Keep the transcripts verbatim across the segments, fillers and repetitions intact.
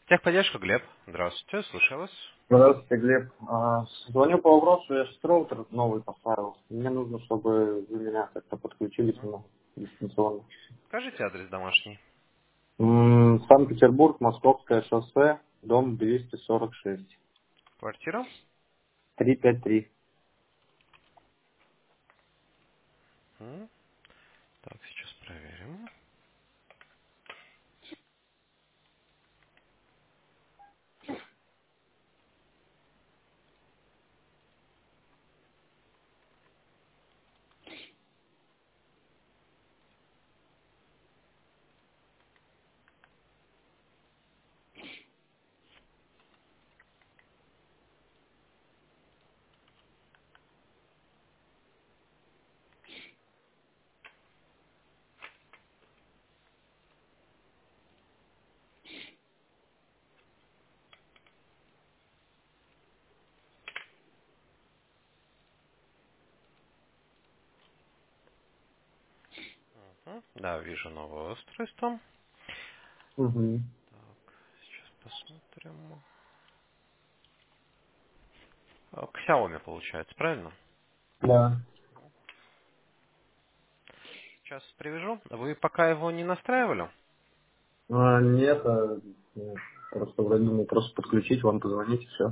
Техподдержка, Глеб. Здравствуйте, слушаю вас. Здравствуйте, Глеб. А, Звоню по вопросу, я же роутер новый поставил. Мне нужно, чтобы вы меня как-то подключили к Мгм. нему дистанционно. Скажите адрес домашний. М, Санкт-Петербург, Московское шоссе, дом двести сорок шесть, Квартира. три пять три. М. Так, сейчас проверим. Мгм. Да, вижу новое устройство. Угу. Так, сейчас посмотрим. А, К Xiaomi получается, правильно? Да. Сейчас привяжу. Вы пока его не настраивали? А, нет, а, ну, просто вроде думал просто подключить, вам позвонить и все.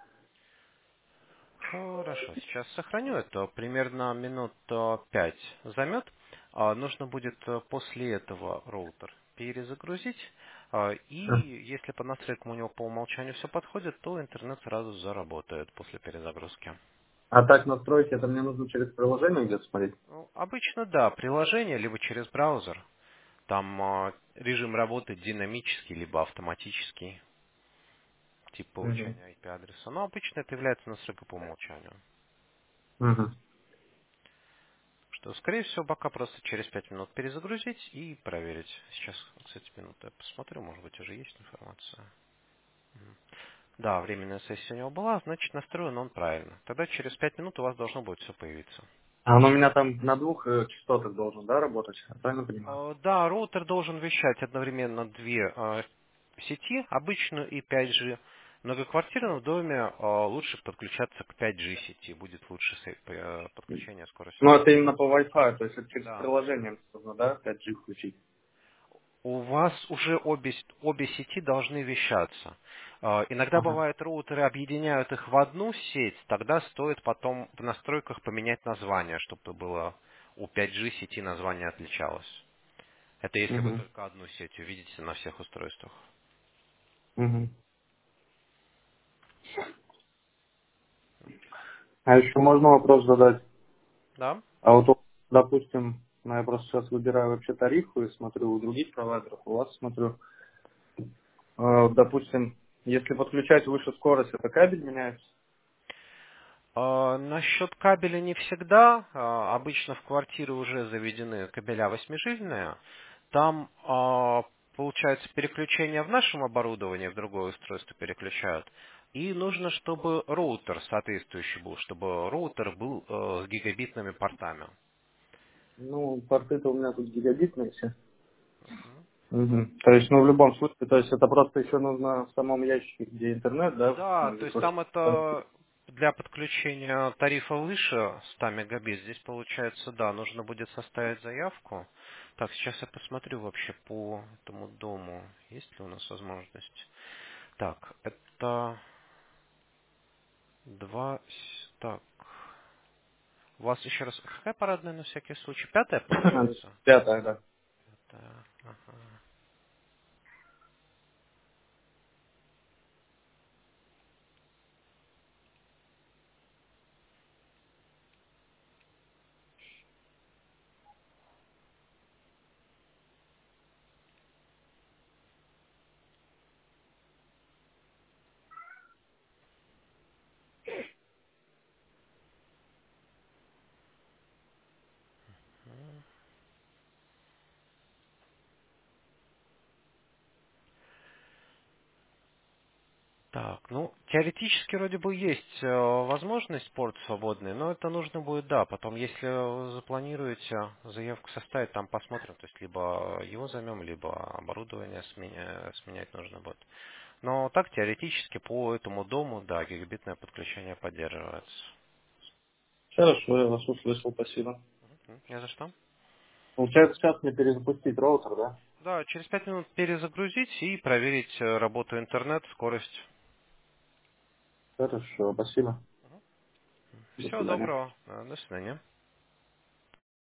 Хорошо, сейчас сохраню это. Примерно минут э, пять займет. А, Нужно будет э, после этого роутер перезагрузить. А, И если по настройкам у него по умолчанию все подходит, то интернет сразу заработает после перезагрузки. А так настроить это мне нужно через приложение где-то смотреть? Ну, обычно да, приложение, либо через браузер. Там э, режим работы динамический, либо автоматический, тип Угу. получения ай пи-адреса. Но обычно это является настройкой по умолчанию. Угу. Что, скорее всего, пока просто через пять минут перезагрузить и проверить. Сейчас, кстати, минуту я посмотрю, может быть, уже есть информация. Мгм. Да, временная сессия у него была, значит, настроен он правильно. Тогда через пять минут у вас должно будет все появиться. А он у меня там на двух э, частотах должен, да, работать? Я правильно понимаю? Э, Да, роутер должен вещать одновременно две э, сети, обычную и пять джи. В многоквартирном доме э, лучше подключаться к пять джи сети, будет лучше се- э, подключение скорости. Ну, это именно по Wi-Fi, то есть это через Да. приложение нужно, да, пять джи включить? У вас уже обе, с- обе сети должны вещаться. Э, Иногда Ага. бывает, роутеры объединяют их в одну сеть, тогда стоит потом в настройках поменять название, чтобы было у пять джи сети название отличалось. Это если вы Угу. только одну сеть увидите на всех устройствах. Угу. А еще можно вопрос задать? Да? А вот, допустим, ну, я просто сейчас выбираю вообще тарифы и смотрю у других провайдеров, у вас смотрю, э, вот, допустим, если подключать выше скорость, это кабель меняется? А, Насчет кабеля не всегда. А, Обычно в квартиры уже заведены кабеля восьмижильные. Там, а, получается, переключение в нашем оборудовании в другое устройство переключают. И нужно, чтобы роутер соответствующий был, чтобы роутер был э, с гигабитными портами. Ну, порты-то у меня тут гигабитные все. Мгм. То есть, ну, в любом случае, то есть это просто еще нужно в самом ящике, где интернет, да? Да, Ну, то здесь есть просто- там это для подключения тарифа выше ста мегабит. Здесь получается, да, нужно будет составить заявку. Так, сейчас я посмотрю вообще по этому дому, есть ли у нас возможность. Так, это два... с- Так, у вас еще раз... Какая парадная на всякий случай? Пятая получается? Пятая, да. Пятая, ага. Так, ну, теоретически вроде бы есть э, возможность порт свободный, но это нужно будет, да, потом, если вы запланируете заявку составить, там посмотрим, то есть либо его займем, либо оборудование сменя- сменять нужно будет. Но так, теоретически, по этому дому, да, гигабитное подключение поддерживается. Хорошо, я вас услышал, спасибо. М, Не за что. Получается, сейчас мне перезапустить роутер, да? Да, через пять минут перезагрузить и проверить э, работу интернет, скорость. Хорошо, спасибо. До Всего свидания. доброго, э, до свидания.